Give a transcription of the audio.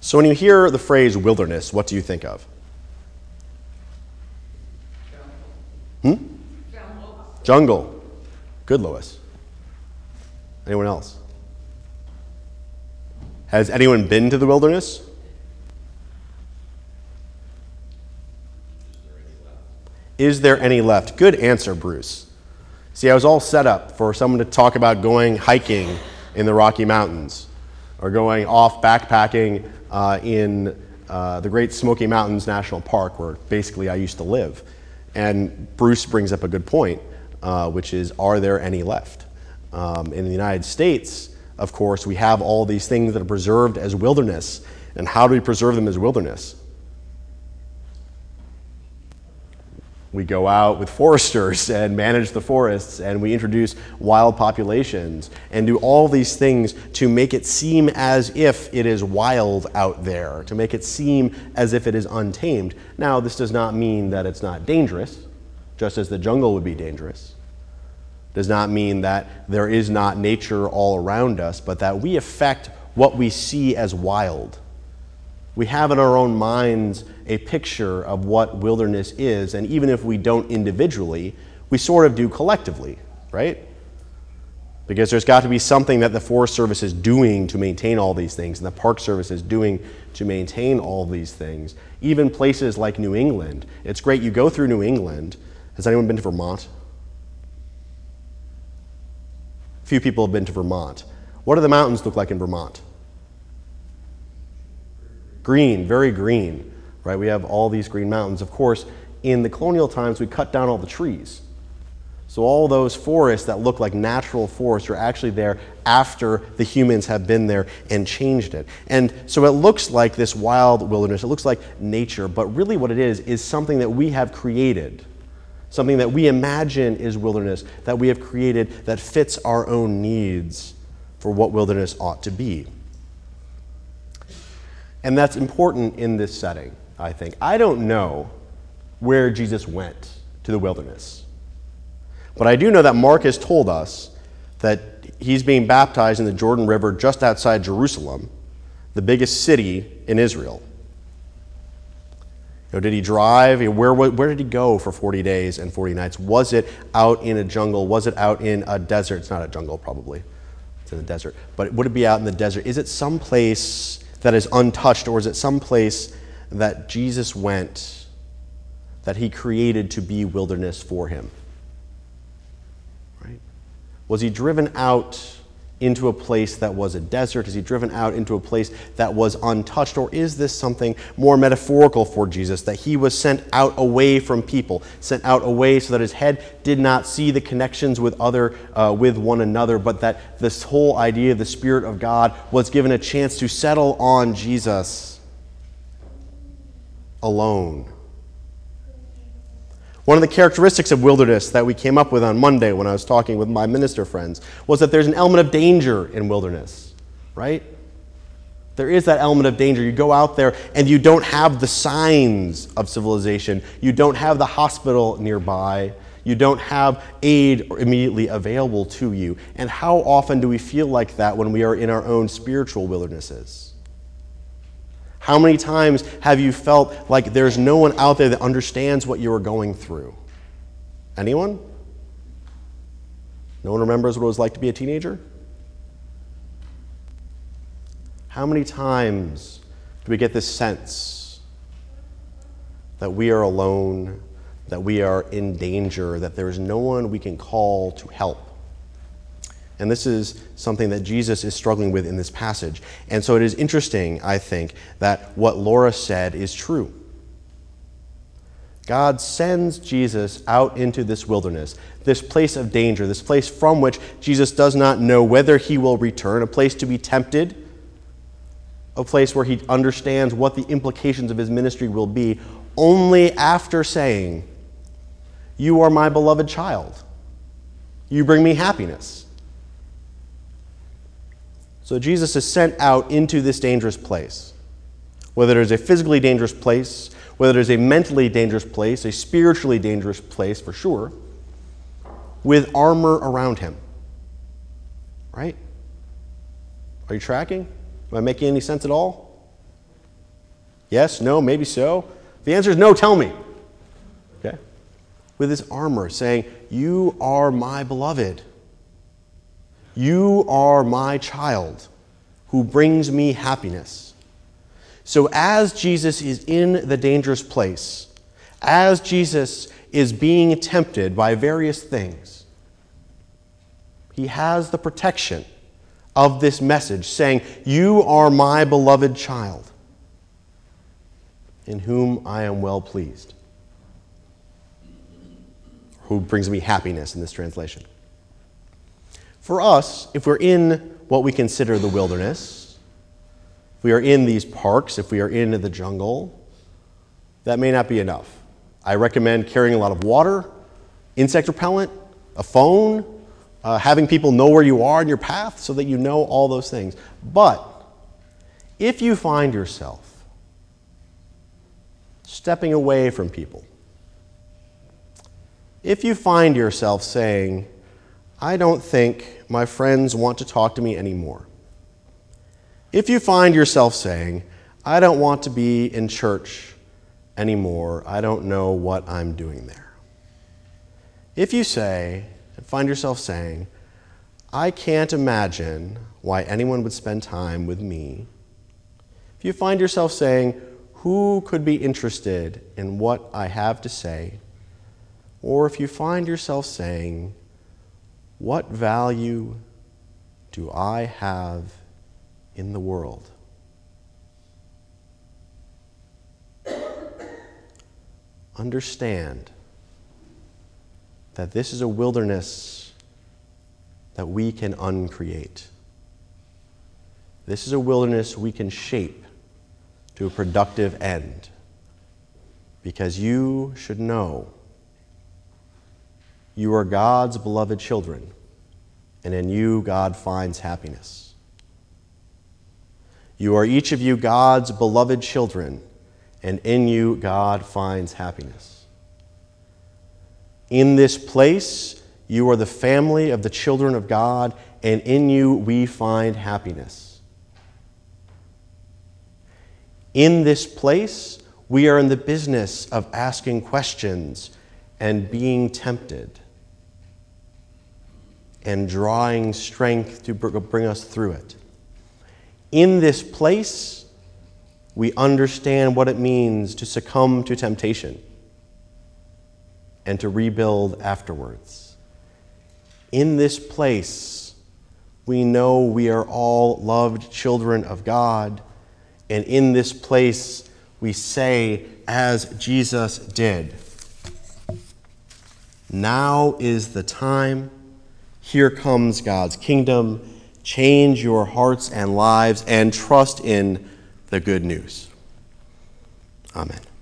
So when you hear the phrase wilderness, what do you think of? Jungle. Good, Lois. Anyone else? Has anyone been to the wilderness? Is there any left? Good answer, Bruce. See, I was all set up for someone to talk about going hiking in the Rocky Mountains or going off backpacking in the Great Smoky Mountains National Park, where basically I used to live. And Bruce brings up a good point, which is, are there any left? In the United States, of course, we have all these things that are preserved as wilderness. And how do we preserve them as wilderness? We go out with foresters and manage the forests, and we introduce wild populations and do all these things to make it seem as if it is wild out there, to make it seem as if it is untamed. Now, this does not mean that it's not dangerous, just as the jungle would be dangerous. Does not mean that there is not nature all around us, but that we affect what we see as wild. We have in our own minds a picture of what wilderness is, and even if we don't individually, we sort of do collectively, right? Because there's got to be something that the Forest Service is doing to maintain all these things, and the Park Service is doing to maintain all these things. Even places like New England. It's great, you go through New England. Has anyone been to Vermont? A few people have been to Vermont. What do the mountains look like in Vermont? Green, very green, right? We have all these green mountains. Of course, in the colonial times, we cut down all the trees. So all those forests that look like natural forests are actually there after the humans have been there and changed it. And so it looks like this wild wilderness, it looks like nature, but really what it is something that we have created, something that we imagine is wilderness, that we have created that fits our own needs for what wilderness ought to be. And that's important in this setting, I think. I don't know where Jesus went to the wilderness. But I do know that Mark has told us that he's being baptized in the Jordan River just outside Jerusalem, the biggest city in Israel. Did he drive? Where did he go for 40 days and 40 nights? Was it out in a jungle? Was it out in a desert? It's not a jungle, probably. It's in the desert. But would it be out in the desert? Is it someplace that is untouched, or is it someplace that Jesus went, that he created to be wilderness for him? Right? Was he driven out into a place that was a desert? Is he driven out into a place that was untouched? Or is this something more metaphorical for Jesus, that he was sent out away from people, sent out away so that his head did not see the connections with one another, but that this whole idea of the Spirit of God was given a chance to settle on Jesus alone? One of the characteristics of wilderness that we came up with on Monday when I was talking with my minister friends was that there's an element of danger in wilderness, right? There is that element of danger. You go out there and you don't have the signs of civilization. You don't have the hospital nearby. You don't have aid immediately available to you. And how often do we feel like that when we are in our own spiritual wildernesses? How many times have you felt like there's no one out there that understands what you are going through? Anyone? No one remembers what it was like to be a teenager? How many times do we get this sense that we are alone, that we are in danger, that there is no one we can call to help? And this is something that Jesus is struggling with in this passage. And so it is interesting, I think, that what Laura said is true. God sends Jesus out into this wilderness, this place of danger, this place from which Jesus does not know whether he will return, a place to be tempted, a place where he understands what the implications of his ministry will be, only after saying, "You are my beloved child. You bring me happiness." So Jesus is sent out into this dangerous place. Whether it is a physically dangerous place, whether it is a mentally dangerous place, a spiritually dangerous place for sure, with armor around him. Right? Are you tracking? Am I making any sense at all? Yes, no, maybe so. If the answer is no, tell me. Okay? With his armor, saying, you are my beloved. You are my child who brings me happiness. So as Jesus is in the dangerous place, as Jesus is being tempted by various things, he has the protection of this message saying, you are my beloved child, in whom I am well pleased. Who brings me happiness in this translation. For us, if we're in what we consider the wilderness, if we are in these parks, if we are in the jungle, that may not be enough. I recommend carrying a lot of water, insect repellent, a phone, having people know where you are in your path so that you know all those things. But if you find yourself stepping away from people, if you find yourself saying, I don't think my friends want to talk to me anymore, if you find yourself saying, I don't want to be in church anymore, I don't know what I'm doing there. If you find yourself saying, I can't imagine why anyone would spend time with me. If you find yourself saying, who could be interested in what I have to say? Or if you find yourself saying, what value do I have in the world? Understand that this is a wilderness that we can uncreate. This is a wilderness we can shape to a productive end, because you should know you are God's beloved children, and in you God finds happiness. You are each of you God's beloved children, and in you God finds happiness. In this place, you are the family of the children of God, and in you we find happiness. In this place, we are in the business of asking questions and being tempted and drawing strength to bring us through it. In this place, we understand what it means to succumb to temptation and to rebuild afterwards. In this place, we know we are all loved children of God, and in this place, we say, as Jesus did, now is the time. Here comes God's kingdom. Change your hearts and lives and trust in the good news. Amen.